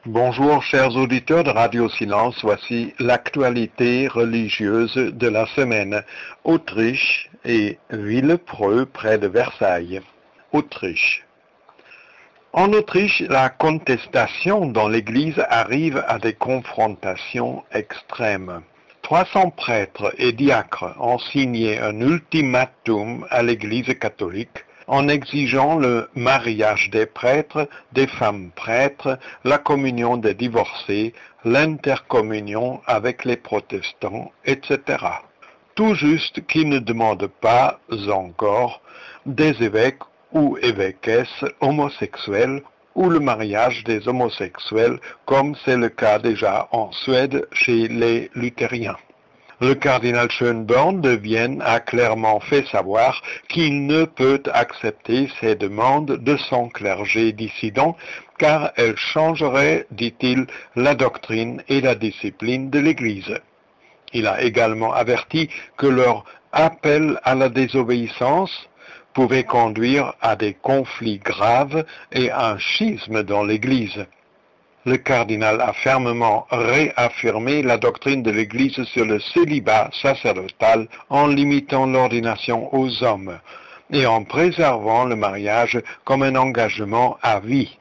Bonjour chers auditeurs de Radio Silence, voici l'actualité religieuse de la semaine. Autriche et Villepreux près de Versailles. Autriche. En Autriche, la contestation dans l'Église arrive à des confrontations extrêmes. 300 prêtres et diacres ont signé un ultimatum à l'Église catholique en exigeant le mariage des prêtres, des femmes prêtres, la communion des divorcés, l'intercommunion avec les protestants, etc. Tout juste qu'ils ne demandent pas encore des évêques ou évêquesses homosexuels ou le mariage des homosexuels, comme c'est le cas déjà en Suède chez les luthériens. Le cardinal Schönborn de Vienne a clairement fait savoir qu'il ne peut accepter ces demandes de son clergé dissident, car elles changeraient, dit-il, la doctrine et la discipline de l'Église. Il a également averti que leur appel à la désobéissance pouvait conduire à des conflits graves et à un schisme dans l'Église. Le cardinal a fermement réaffirmé la doctrine de l'Église sur le célibat sacerdotal en limitant l'ordination aux hommes et en préservant le mariage comme un engagement à vie.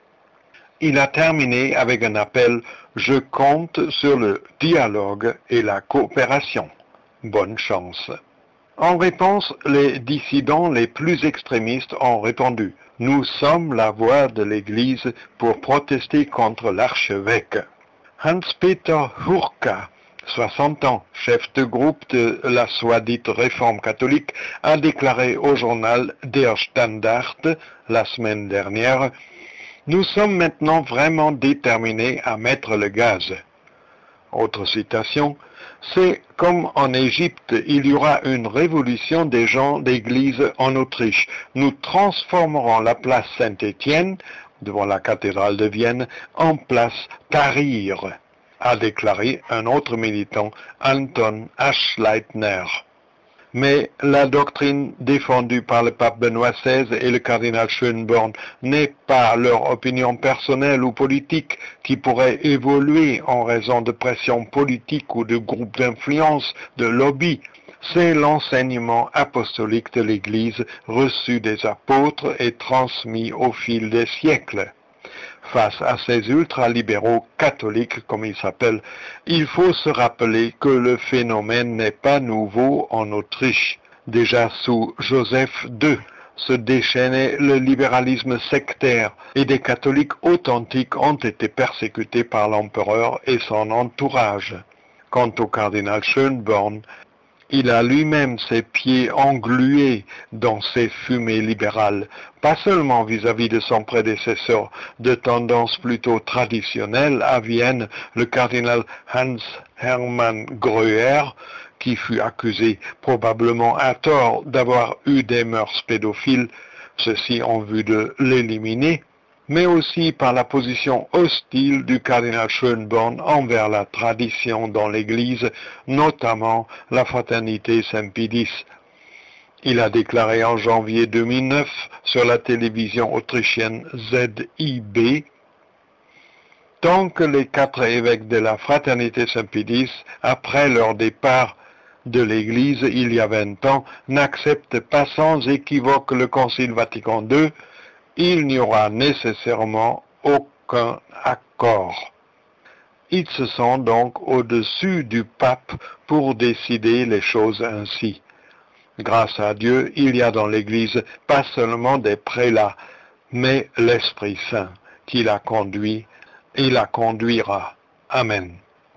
Il a terminé avec un appel « Je compte sur le dialogue et la coopération. Bonne chance ». En réponse, les dissidents les plus extrémistes ont répondu « Nous sommes la voix de l'Église pour protester contre l'archevêque ». Hans-Peter Hurka, 60 ans, chef de groupe de la soi-dite réforme catholique, a déclaré au journal Der Standard la semaine dernière « Nous sommes maintenant vraiment déterminés à mettre le gaz ». Autre citation, c'est comme en Égypte, il y aura une révolution des gens d'église en Autriche. Nous transformerons la place Saint-Étienne, devant la cathédrale de Vienne, en place Tahrir, a déclaré un autre militant, Anton Aschleitner. Mais la doctrine défendue par le pape Benoît XVI et le cardinal Schönborn n'est pas leur opinion personnelle ou politique qui pourrait évoluer en raison de pressions politiques ou de groupes d'influence, de lobby. C'est l'enseignement apostolique de l'Église reçu des apôtres et transmis au fil des siècles. Face à ces ultralibéraux catholiques, comme ils s'appellent, il faut se rappeler que le phénomène n'est pas nouveau en Autriche. Déjà sous Joseph II se déchaînait le libéralisme sectaire et des catholiques authentiques ont été persécutés par l'empereur et son entourage. Quant au cardinal Schönborn, il a lui-même ses pieds englués dans ces fumées libérales, pas seulement vis-à-vis de son prédécesseur de tendance plutôt traditionnelle à Vienne, le cardinal Hans Hermann Gröer, qui fut accusé probablement à tort d'avoir eu des mœurs pédophiles, ceci en vue de l'éliminer, mais aussi par la position hostile du cardinal Schönborn envers la tradition dans l'Église, notamment la fraternité Saint-Pédis. Il a déclaré en janvier 2009 sur la télévision autrichienne ZIB « Tant que les 4 évêques de la fraternité Saint-Pédis, après leur départ de l'Église il y a 20 ans, n'acceptent pas sans équivoque le Concile Vatican II, il n'y aura nécessairement aucun accord. Ils se sont donc au-dessus du pape pour décider les choses ainsi. Grâce à Dieu, il y a dans l'Église pas seulement des prélats, mais l'Esprit Saint qui la conduit et la conduira. Amen.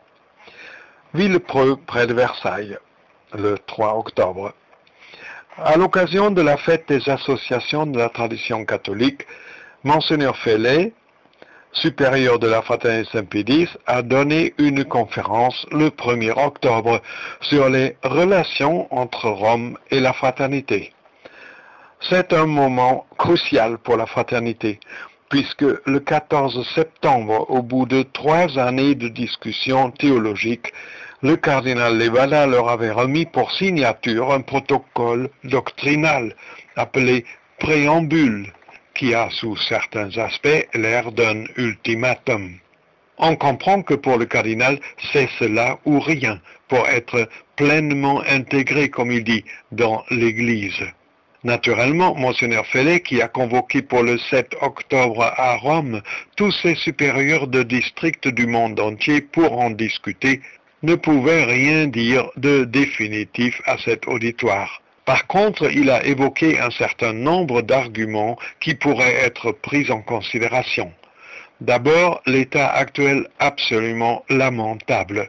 Villepreux près de Versailles, le 3 octobre. À l'occasion de la fête des associations de la tradition catholique, Monseigneur Fellet, supérieur de la fraternité Saint-Pédis, a donné une conférence le 1er octobre sur les relations entre Rome et la fraternité. C'est un moment crucial pour la fraternité, puisque le 14 septembre, au bout de 3 années de discussions théologiques, le cardinal Levada leur avait remis pour signature un protocole doctrinal appelé préambule, qui a sous certains aspects l'air d'un ultimatum. On comprend que pour le cardinal, c'est cela ou rien, pour être pleinement intégré, comme il dit, dans l'Église. Naturellement, Monseigneur Fellet, qui a convoqué pour le 7 octobre à Rome tous ses supérieurs de district du monde entier pour en discuter, ne pouvait rien dire de définitif à cet auditoire. Par contre, il a évoqué un certain nombre d'arguments qui pourraient être pris en considération. D'abord, l'état actuel absolument lamentable,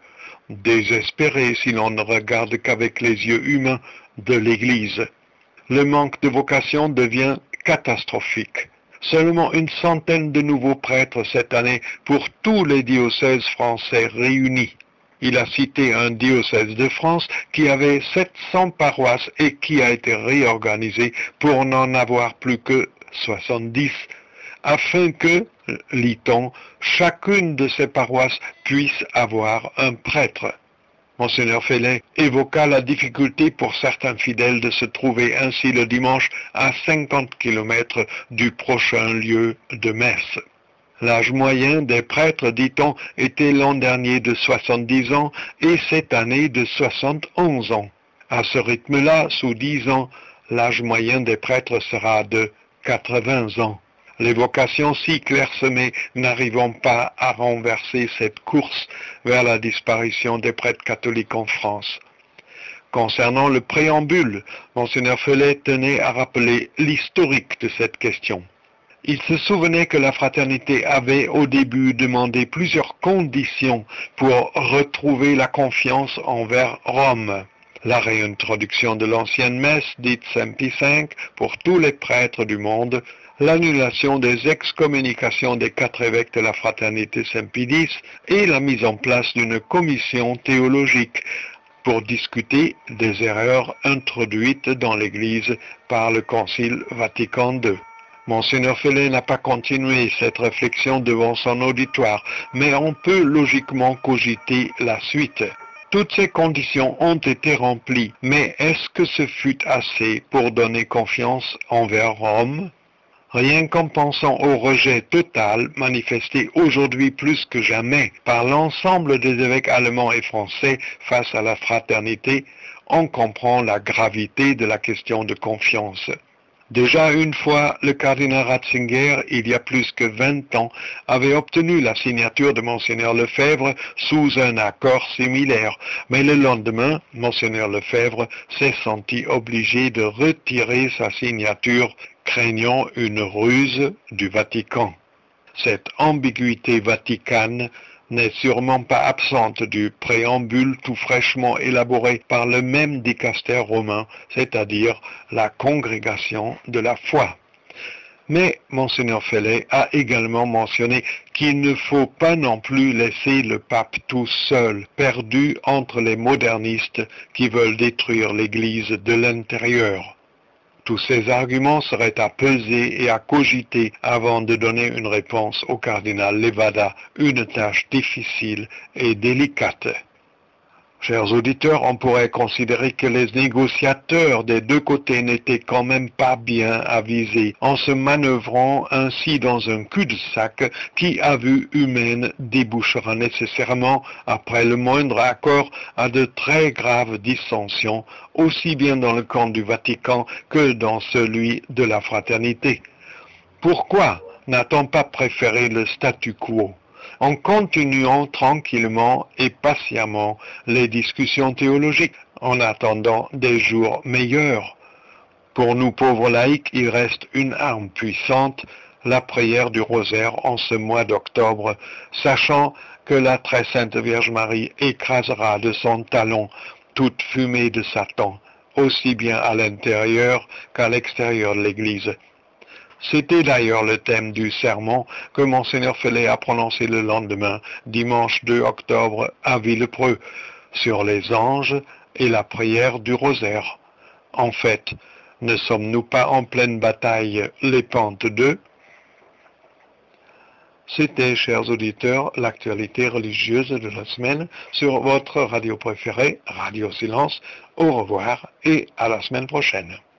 désespéré si l'on ne regarde qu'avec les yeux humains de l'Église. Le manque de vocation devient catastrophique. Seulement une centaine de nouveaux prêtres cette année pour tous les diocèses français réunis. Il a cité un diocèse de France qui avait 700 paroisses et qui a été réorganisé pour n'en avoir plus que 70, afin que, lit-on, chacune de ces paroisses puisse avoir un prêtre. Monseigneur Fellet évoqua la difficulté pour certains fidèles de se trouver ainsi le dimanche à 50 km du prochain lieu de messe. L'âge moyen des prêtres, dit-on, était l'an dernier de 70 ans et cette année de 71 ans. À ce rythme-là, sous 10 ans, l'âge moyen des prêtres sera de 80 ans. Les vocations si clairsemées n'arrivant pas à renverser cette course vers la disparition des prêtres catholiques en France. Concernant le préambule, Monseigneur Fellet tenait à rappeler l'historique de cette question. Il se souvenait que la fraternité avait au début demandé plusieurs conditions pour retrouver la confiance envers Rome. La réintroduction de l'ancienne messe, dite Saint-Pie V, pour tous les prêtres du monde, l'annulation des excommunications des 4 évêques de la fraternité Saint-Pie X et la mise en place d'une commission théologique pour discuter des erreurs introduites dans l'Église par le Concile Vatican II. Monseigneur Fellet n'a pas continué cette réflexion devant son auditoire, mais on peut logiquement cogiter la suite. Toutes ces conditions ont été remplies, mais est-ce que ce fut assez pour donner confiance envers Rome ? Rien qu'en pensant au rejet total manifesté aujourd'hui plus que jamais par l'ensemble des évêques allemands et français face à la fraternité, on comprend la gravité de la question de confiance. Déjà une fois, le cardinal Ratzinger, il y a plus que 20 ans, avait obtenu la signature de Monseigneur Lefebvre sous un accord similaire, mais le lendemain, Monseigneur Lefebvre s'est senti obligé de retirer sa signature, craignant une ruse du Vatican. Cette ambiguïté vaticane n'est sûrement pas absente du préambule tout fraîchement élaboré par le même dicaster romain, c'est-à-dire la congrégation de la foi. Mais Monseigneur Fellet a également mentionné qu'il ne faut pas non plus laisser le pape tout seul, perdu entre les modernistes qui veulent détruire l'Église de l'intérieur. Tous ces arguments seraient à peser et à cogiter avant de donner une réponse au cardinal Levada, une tâche difficile et délicate. Chers auditeurs, on pourrait considérer que les négociateurs des deux côtés n'étaient quand même pas bien avisés en se manœuvrant ainsi dans un cul-de-sac qui, à vue humaine, débouchera nécessairement, après le moindre accord, à de très graves dissensions, aussi bien dans le camp du Vatican que dans celui de la fraternité. Pourquoi n'a-t-on pas préféré le statu quo ? En continuant tranquillement et patiemment les discussions théologiques, en attendant des jours meilleurs. Pour nous pauvres laïcs, il reste une arme puissante, la prière du rosaire en ce mois d'octobre, sachant que la très sainte Vierge Marie écrasera de son talon toute fumée de Satan, aussi bien à l'intérieur qu'à l'extérieur de l'Église. C'était d'ailleurs le thème du sermon que Monseigneur Fellet a prononcé le lendemain, dimanche 2 octobre, à Villepreux, sur les anges et la prière du rosaire. En fait, ne sommes-nous pas en pleine bataille les pentes 2 ? C'était, chers auditeurs, l'actualité religieuse de la semaine sur votre radio préférée, Radio Silence. Au revoir et à la semaine prochaine.